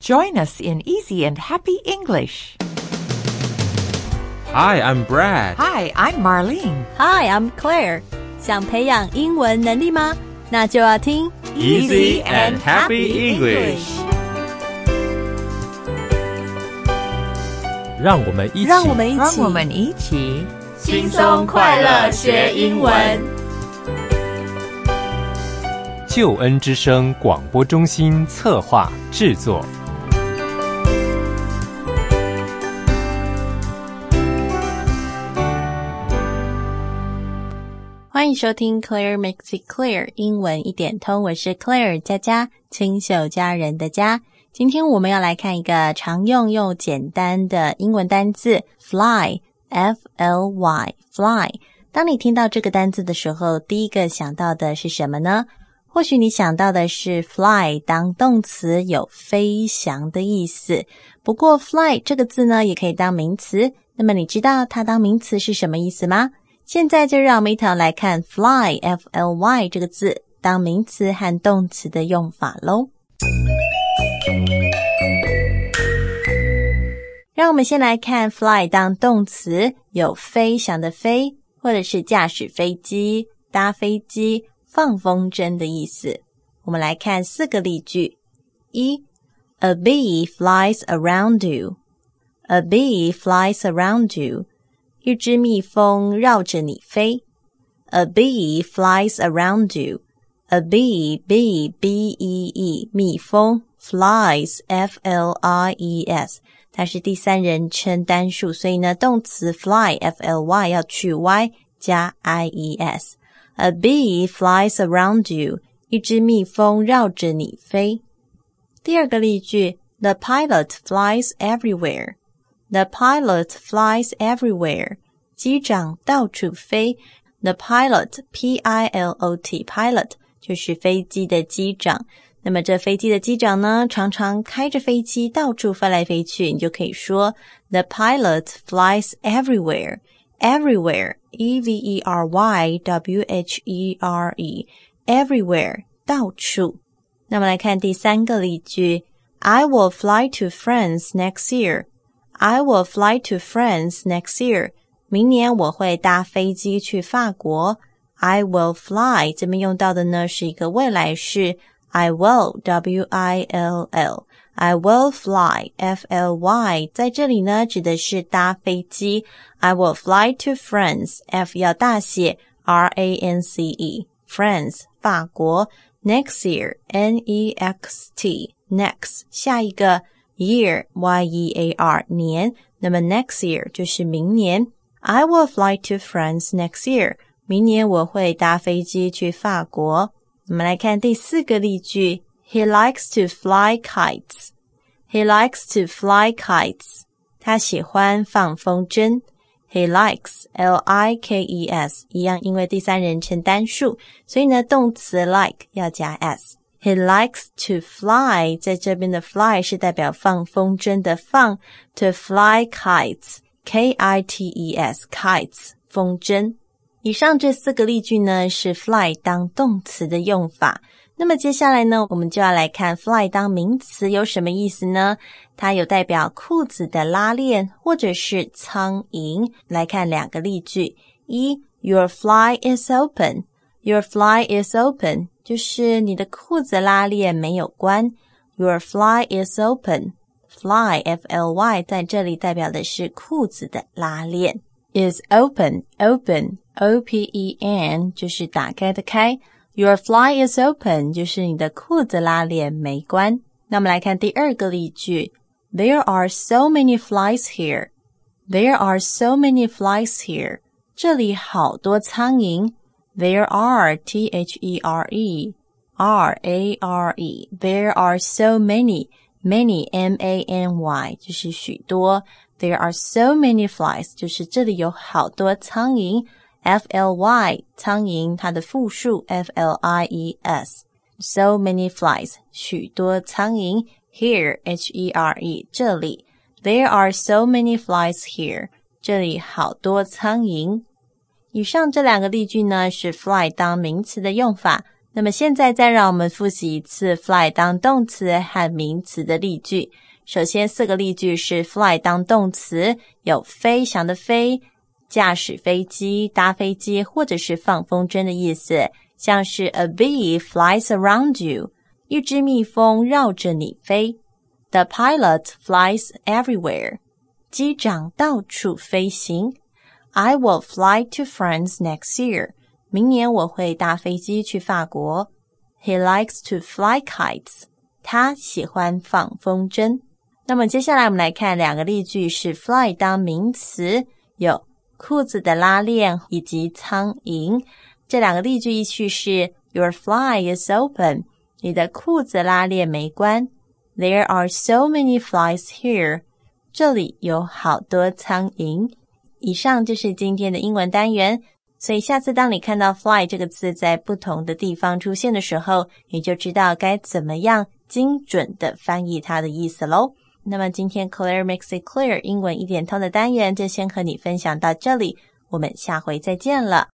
Join us in easy and happy English. Hi, I'm Brad. Hi, I'm Marlene. Hi, I'm Claire. 想培养英文能力吗？那就要听 Easy and Happy English. 让我们一起轻松快乐学英文。 救恩之声广播中心策划制作。 欢迎收听 Claire Makes It Clear 英文一点通，我是 Claire 佳佳，清秀佳人的佳。今天我们要来看一个常用又简单的英文单字 fly F-L-Y fly。 当你听到这个单字的时候，第一个想到的是什么呢？或许你想到的是 fly 当动词有飞翔的意思，不过 fly 这个字呢也可以当名词，那么你知道它当名词是什么意思吗？现在就让我们一同来看 fly F-L-Y 这个字当名词和动词的用法咯。让我们先来看 fly 当动词有飞翔的飞，或者是驾驶飞机、搭飞机、放风筝的意思。我们来看4个例句。一 A bee flies around you. A bee flies around you. 一只蜜蜂绕着你飞。A bee flies around you. A bee, bee, B-E-E, 蜜蜂 flies, F-L-I-E-S， 它是第三人称单数，所以呢，动词 fly, F-L-Y 要去 Y 加 I-E-S。 A bee flies around you. 一只蜜蜂绕着你飞。第二个例句 The pilot flies everywhere. The pilot flies everywhere. 机长到处飞。The pilot, P-I-L-O-T, pilot 就是飞机的机长。那么这飞机的机长呢，常常开着飞机到处飞来飞去，你就可以说 The pilot flies everywhere. Everywhere, E-V-E-R-Y-W-H-E-R-E, everywhere, 到处。那么来看第三个例句 I will fly to France next year. I will fly to France next year. 明年我会搭飞机去法国。I will fly 这边用到的呢是一个未来式 I will, W-I-L-L. I will fly, F-L-Y 在这里呢指的是搭飞机。I will fly to France, F 要大写 R-A-N-C-E, France 法国。Next year, N-E-X-T, next 下一个year, Y-E-A-R 年，那么 next year 就是明年。I will fly to France next year. 明年我会搭飞机去法国。我们来看第4个例句 He likes to fly kites. He likes to fly kites. 他喜欢放风筝。He likes, L-I-K-E-S 一样，因为第三人称单数，所以呢动词 like 要加 s。He likes to fly 在这边的 fly 是代表放风筝的放 to fly kites K-I-T-E-S kites 风筝。以上这4个例句呢是 fly 当动词的用法。那么接下来呢我们就要来看 fly 当名词有什么意思呢？它有代表裤子的拉链或者是苍蝇。来看2个例句。一 Your fly is open. Your fly is open 就是你的裤子拉链没有关。 Your fly is open. Fly, F-L-Y 在这里代表的是裤子的拉链。 Is open, open, O-P-E-N 就是打开的开。 Your fly is open 就是你的裤子拉链没关。那我们来看第2个例句。 There are so many flies here. There are so many flies here. 这里好多苍蝇。There are, T-H-E-R-E, R-A-R-E, there are so many.Many, M-A-N-Y 就是许多。 There are so many flies 就是这里有好多苍蝇。 F-L-Y 苍蝇它的复数 F-L-I-E-S So many flies 许多苍蝇。 Here, H-E-R-E 这里。 There are so many flies here 这里好多苍蝇。以上这2个例句呢是 fly 当名词的用法。 那么现在再让我们复习一次 fly 当动词和名词的例句。首先4个例句是 fly 当动词，有飞翔的飞，驾驶飞机，搭飞机，或者是放风筝的意思，像是 A bee flies around you， 一只蜜蜂绕着你飞。The pilot flies everywhere， 机长到处飞行。I will fly to France next year， 明年我会搭飞机去法国。He likes to fly kites， 他喜欢放风筝。那么接下来我们来看2个例句是 fly 当名词，有裤子的拉链以及苍蝇。这2个例句依序是 Your fly is open， 你的裤子拉链没关。There are so many flies here， 这里有好多苍蝇。以上就是今天的英文单元，所以下次当你看到 fly 这个字在不同的地方出现的时候，你就知道该怎么样精准的翻译它的意思咯。那么今天 Claire Makes It Clear 英文一点通的单元就先和你分享到这里，我们下回再见了。